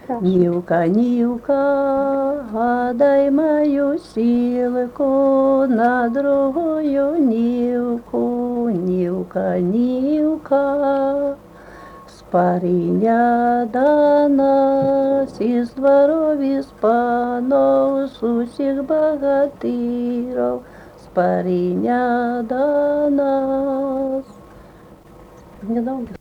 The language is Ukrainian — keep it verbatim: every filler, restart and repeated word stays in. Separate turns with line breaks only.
Нівка, нівка, гадай мою сілку, на другою нівку, нівка, нівка, спаріння до нас, із дворов, із панов, з усіх багатирів, спаріння до нас. Не дав